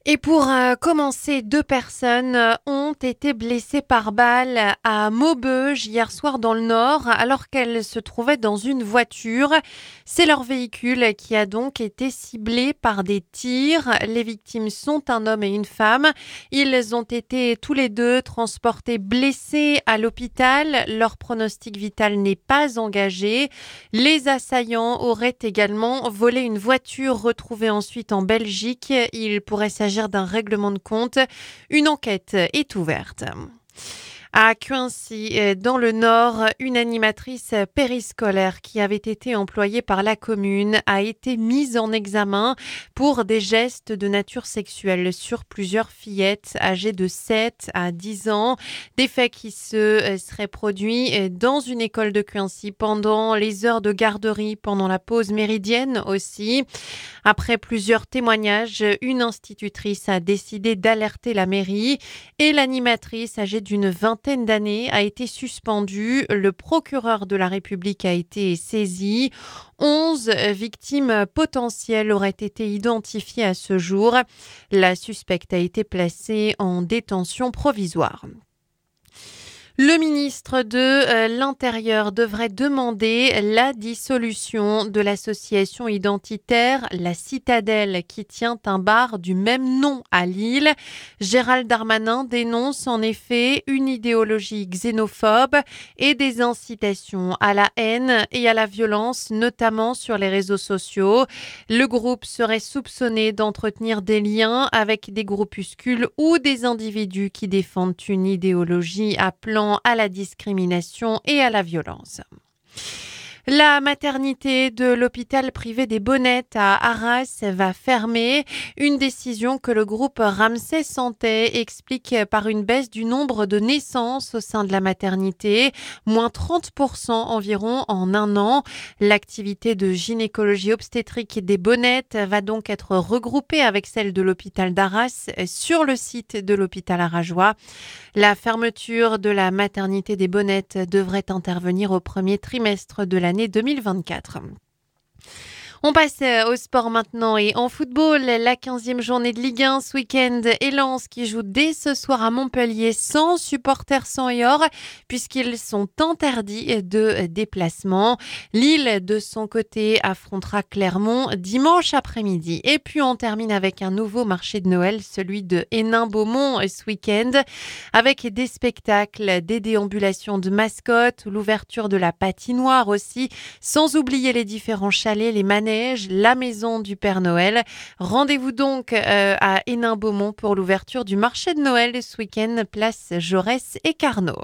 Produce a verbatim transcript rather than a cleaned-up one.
Et pour euh, commencer, deux personnes euh, ont été blessées par balle à Maubeuge hier soir dans le Nord alors qu'elles se trouvaient dans une voiture. C'est leur véhicule qui a donc été ciblé par des tirs. Les victimes sont un homme et une femme. Ils ont été tous les deux transportés blessés à l'hôpital. Leur pronostic vital n'est pas engagé. Les assaillants auraient également volé une voiture retrouvée ensuite en Belgique. Il pourrait s'agir d'un règlement de compte. Une enquête est ouverte. À Cuincy, dans le Nord, une animatrice périscolaire qui avait été employée par la commune a été mise en examen pour des gestes de nature sexuelle sur plusieurs fillettes âgées de sept à dix ans. Des faits qui se seraient produits dans une école de Cuincy pendant les heures de garderie, pendant la pause méridienne aussi. Après plusieurs témoignages, une institutrice a décidé d'alerter la mairie et l'animatrice âgée d'une vingtaine d'années a été suspendue. Le procureur de la République a été saisi. Onze victimes potentielles auraient été identifiées à ce jour. La suspecte a été placée en détention provisoire. Le ministre de euh, l'Intérieur devrait demander la dissolution de l'association identitaire La Citadelle qui tient un bar du même nom à Lille. Gérald Darmanin dénonce en effet une idéologie xénophobe et des incitations à la haine et à la violence, notamment sur les réseaux sociaux. Le groupe serait soupçonné d'entretenir des liens avec des groupuscules ou des individus qui défendent une idéologie appelant à la discrimination et à la violence. La maternité de l'hôpital privé des Bonnettes à Arras va fermer. Une décision que le groupe Ramsay Santé explique par une baisse du nombre de naissances au sein de la maternité, moins trente pour cent environ en un an. L'activité de gynécologie obstétrique des Bonnettes va donc être regroupée avec celle de l'hôpital d'Arras sur le site de l'hôpital arageois. La fermeture de la maternité des Bonnettes devrait intervenir au premier trimestre de l'année deux mille vingt-quatre. On passe au sport maintenant et en football, la quinzième journée de Ligue un ce week-end et Lens qui joue dès ce soir à Montpellier sans supporters sang et or puisqu'ils sont interdits de déplacement. Lille de son côté affrontera Clermont dimanche après-midi. Et puis on termine avec un nouveau marché de Noël, celui de Hénin-Beaumont ce week-end avec des spectacles, des déambulations de mascottes, l'ouverture de la patinoire aussi, sans oublier les différents chalets, les manèges, la maison du Père Noël. Rendez-vous donc euh, à Hénin-Beaumont pour l'ouverture du marché de Noël ce week-end, place Jaurès et Carnot.